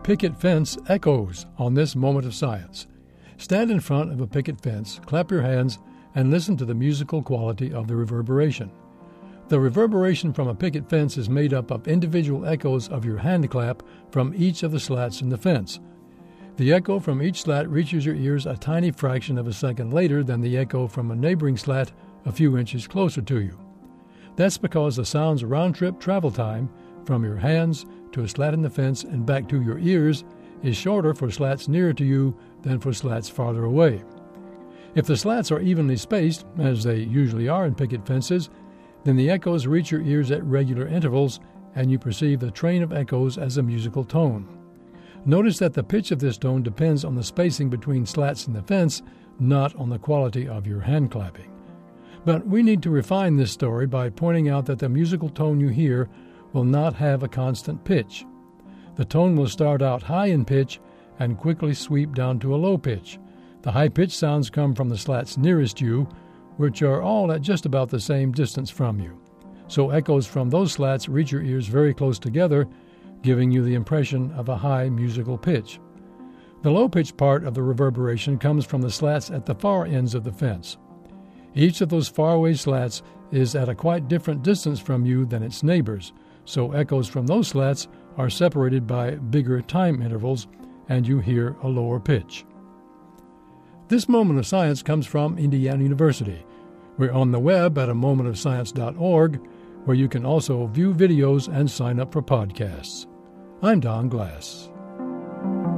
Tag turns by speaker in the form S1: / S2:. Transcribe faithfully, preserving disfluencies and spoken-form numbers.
S1: picket fence echoes on this moment of science. Stand in front of a picket fence, clap your hands, and listen to the musical quality of the reverberation. The reverberation from a picket fence is made up of individual echoes of your hand clap from each of the slats in the fence. The echo from each slat reaches your ears a tiny fraction of a second later than the echo from a neighboring slat a few inches closer to you. That's because the sound's round-trip travel time from your hands to a slat in the fence and back to your ears is shorter for slats nearer to you than for slats farther away. If the slats are evenly spaced, as they usually are in picket fences, then the echoes reach your ears at regular intervals, and you perceive the train of echoes as a musical tone. Notice that the pitch of this tone depends on the spacing between slats in the fence, not on the quality of your hand clapping. But we need to refine this story by pointing out that the musical tone you hear will not have a constant pitch. The tone will start out high in pitch and quickly sweep down to a low pitch. The high-pitched sounds come from the slats nearest you, which are all at just about the same distance from you. So echoes from those slats reach your ears very close together, giving you the impression of a high musical pitch. The low-pitched part of the reverberation comes from the slats at the far ends of the fence. Each of those faraway slats is at a quite different distance from you than its neighbors, so echoes from those slats are separated by bigger time intervals, and you hear a lower pitch. This moment of science comes from Indiana University. We're on the web at a moment of science dot org, where you can also view videos and sign up for podcasts. I'm Don Glass.